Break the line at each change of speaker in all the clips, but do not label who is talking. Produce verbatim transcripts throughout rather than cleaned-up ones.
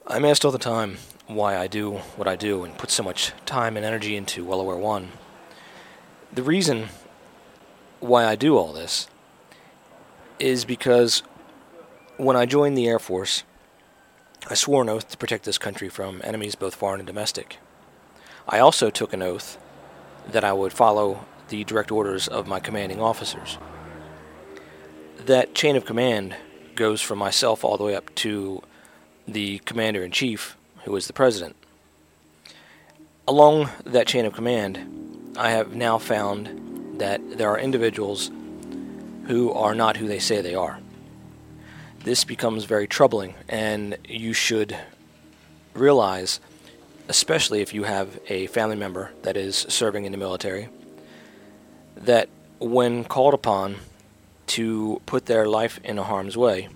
I'm asked all the time why I do what I do and put so much time and energy into Wellaware One. The reason why I do all this is because when I joined the Air Force, I swore an oath to protect this country from enemies both foreign and domestic. I also took an oath that I would follow the direct orders of my commanding officers. That chain of command goes from myself all the way up to the commander-in-chief, who is the president. Along that chain of command, I have now found that there are individuals who are not who they say they are. This becomes very troubling, and you should realize, especially if you have a family member that is serving in the military, that when called upon to put their life in harm's way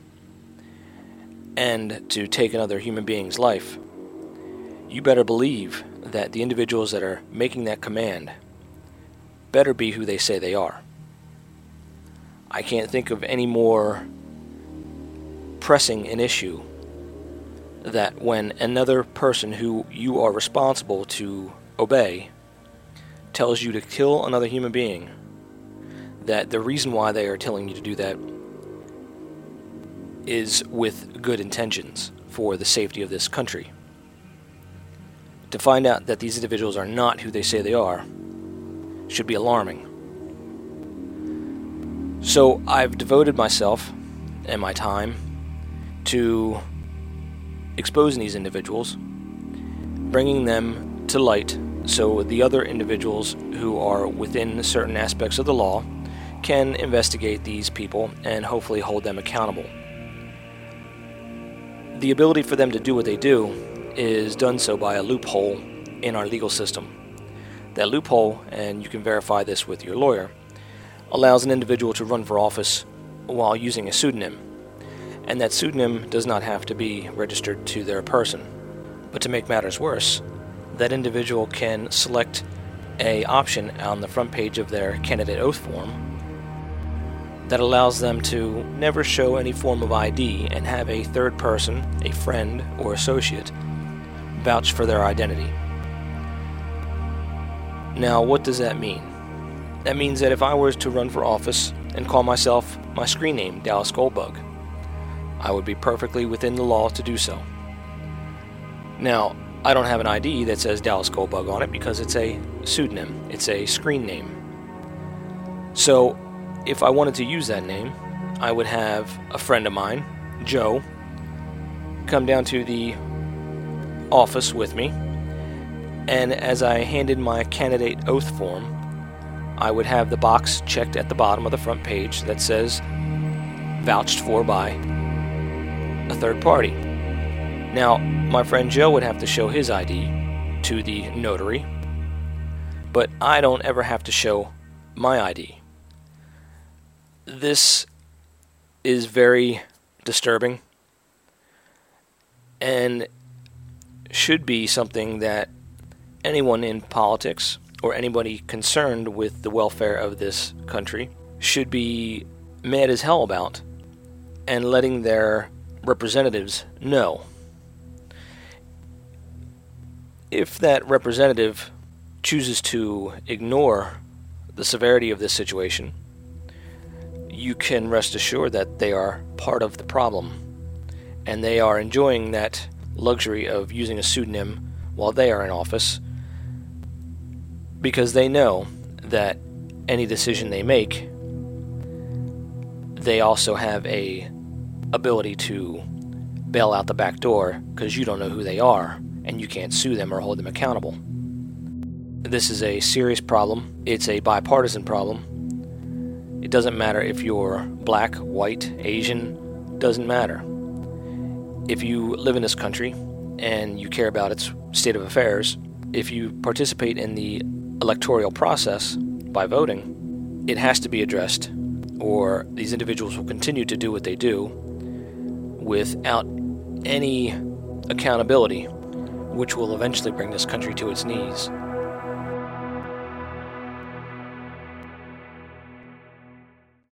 and to take another human being's life, you better believe that the individuals that are making that command better be who they say they are. I can't think of any more pressing an issue that when another person who you are responsible to obey tells you to kill another human being, that the reason why they are telling you to do that is with good intentions for the safety of this country. To find out that these individuals are not who they say they are should be alarming. So I've devoted myself and my time to exposing these individuals, bringing them to light so the other individuals who are within certain aspects of the law can investigate these people and hopefully hold them accountable. The ability for them to do what they do is done so by a loophole in our legal system. That loophole, and you can verify this with your lawyer, allows an individual to run for office while using a pseudonym. And that pseudonym does not have to be registered to their person. But to make matters worse, that individual can select an option on the front page of their candidate oath form that allows them to never show any form of I D and have a third person, a friend or associate, vouch for their identity. Now, what does that mean? That means that if I was to run for office and call myself my screen name, Dallas Goldbug, I would be perfectly within the law to do so. Now, I don't have an I D that says Dallas Goldbug on it because it's a pseudonym. It's a screen name. So, if I wanted to use that name, I would have a friend of mine, Joe, come down to the office with me, and as I handed my candidate oath form, I would have the box checked at the bottom of the front page that says, vouched for by a third party. Now, my friend Joe would have to show his I D to the notary, but I don't ever have to show my I D. This is very disturbing and should be something that anyone in politics or anybody concerned with the welfare of this country should be mad as hell about and letting their representatives know. If that representative chooses to ignore the severity of this situation, you can rest assured that they are part of the problem, and they are enjoying that luxury of using a pseudonym while they are in office because they know that any decision they make, they also have a ability to bail out the back door because you don't know who they are and you can't sue them or hold them accountable. This is a serious problem. It's a bipartisan problem. It doesn't matter if you're black, white, Asian, doesn't matter. If you live in this country and you care about its state of affairs, if you participate in the electoral process by voting, it has to be addressed, or these individuals will continue to do what they do without any accountability, which will eventually bring this country to its knees.